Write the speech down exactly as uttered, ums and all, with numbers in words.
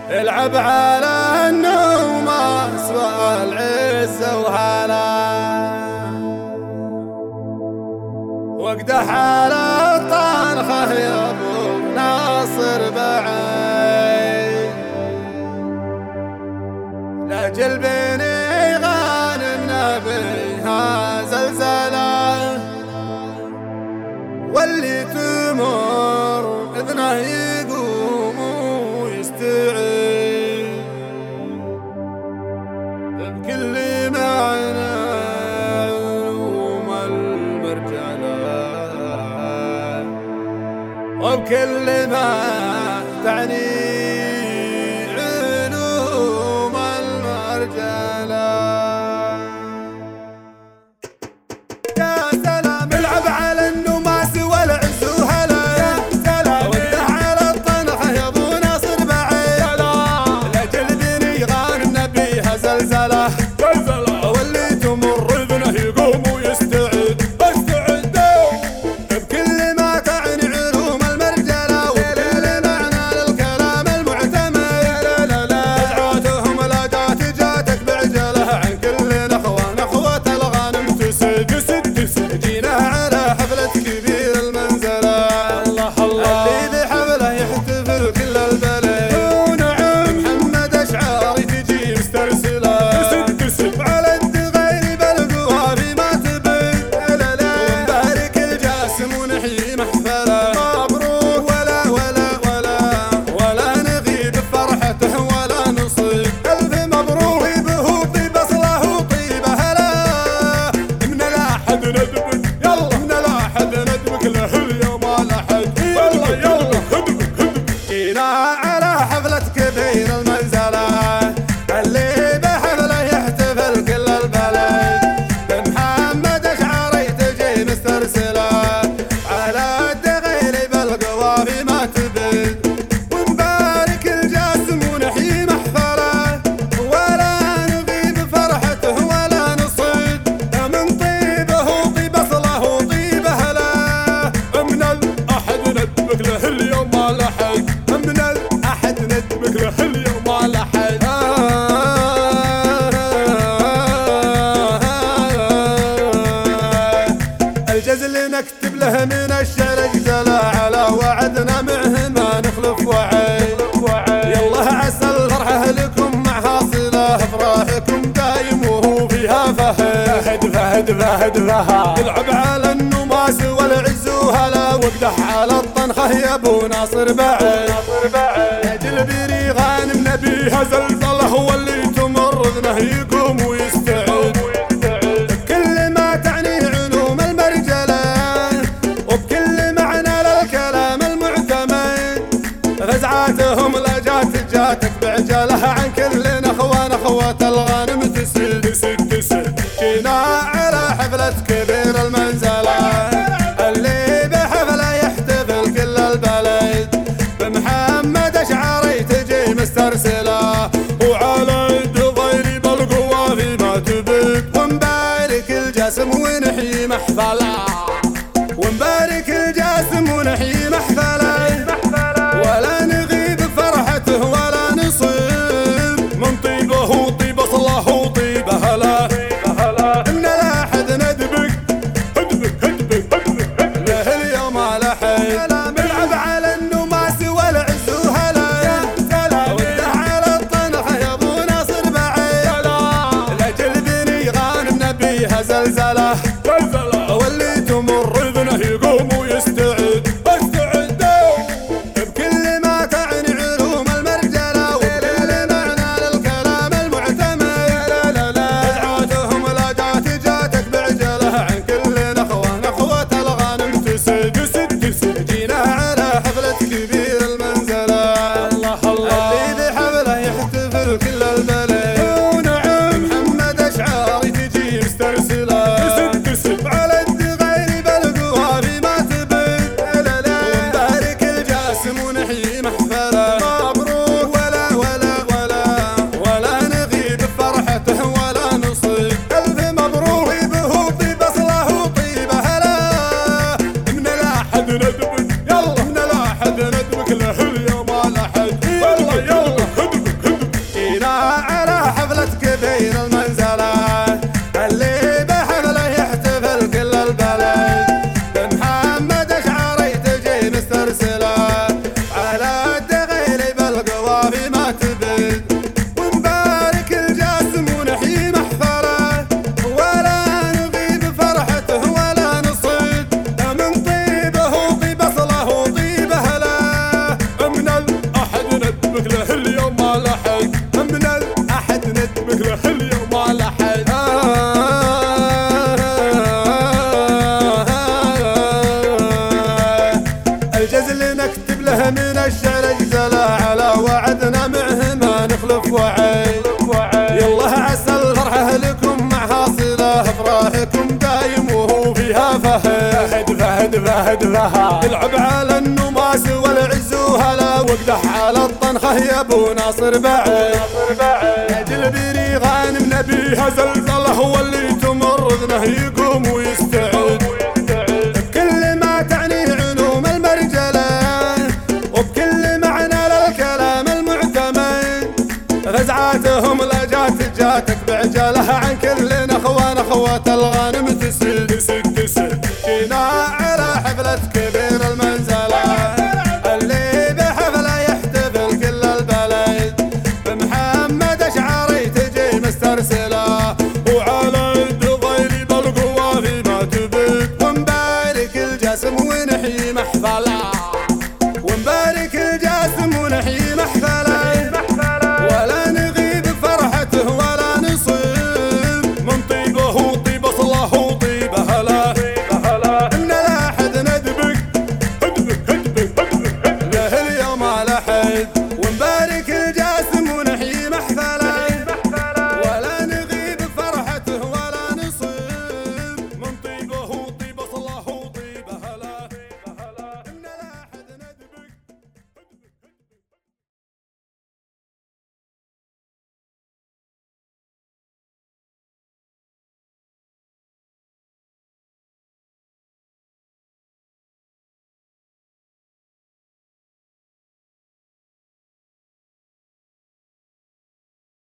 العب على النوم اسوى العز وهلا، واقدح على الطنخه يا ابو ناصر بعيد، لاجل بني غانمنا بها زلزله، واللي تمر اذنه يقوم ويستعيد بكل معنى علوم المرجله، وبكل ما تعني علوم المرجله. زلزلة زلزلة، واللي تمر اذنه يقوم ويستعد استعدوا بكل ما تعني علوم المرجلة، وكل معنى للكلام المعتمد. لا لا لا دعوتهم لا جات جاتك بعجلة، عن كل نخوة نخوة الغانم تسد تسد تسد. جينا على حفلة كبير المنزلة، الله الله اللي بحفله يحتفل كل البلد، ونعم محمد اشعاري تجي مسترسل على حفلة كبير المنزلة، اللي بحفله يحتفل كل البلد، بمحمد اشعاري تجي مسترسلة، على الدغيل بالقوافي ما تبد، ونبارك الجاسم ونحيي محفله، ولا نغيب فرحته ولا نصد، من طيبه طيب اصله وطيب اهله، من الاحد ندبك له اليوم ما لحق، من الأحد ندمك له اليوم على حد. الجزل نكتب له من الشعر اجزله، على وعدنا معه ما نخلف وعد. يالله عسى الفرحة لكم مع حاصله، افراحكم دايم وهو فيها فهد فهد فهد فهد. العب على النماس والعز وهلا، واقدح على الطنخه يا ابو ناصر بعيد، لاجل بيري غانم نبيها زلزله، واللي تمر اذنه يقوم ويستعد بكل ما تعني علوم المرجله، وبكل معنى للكلام المعتمد. غزعاتهم لا جات جاتك بعجله، عن كل نخوه نخوه الغانم تسد تسد تسد. جينا على حفله كبير المنزله، اللي بحفله يحتفل كل البلد، بمحمد اشعاري تجي مسترسله، وعلى الدغيل بالقوافي ما تبد، ونبارك الجسم ونحيي محفله، ونبارك الجسم ونحيي محفله، ولا نغيب فرحته ولا نصيب، من طيبه وطيب اصله وطيب اهله، من الاحد ندبك هدبك هدبك هدبك له اليوم على حد. العب على النماس والعز وهلا، واقدح على الطنخه يا ابو ناصر بعيد، لاجل بني غانم نبيها زلزله زلزله، واللي تمر اذنه يقوم ويستعد استعد. نزل نكتب له من الشعر جزله على وعدنا معه ما نخلف وعي. يالله عسى الفرحة لكم مع حاصله افراحكم دايم وهو فيها فهد فهد فهد فهد. العب على النماس والعز وهلا واقدح على الطنخه يا ابو ناصر بعيد. نجل بري غانم نبيها زلزله هو اللي تمر اذنه يقوم ويستعد. بكل ما تعني علوم المرجله وبكل معنى للكلام المعتمد غزعاتهم لا جات جاتك بعجالها عن كل نخوه نخوه الغانم تسد تسد تسد.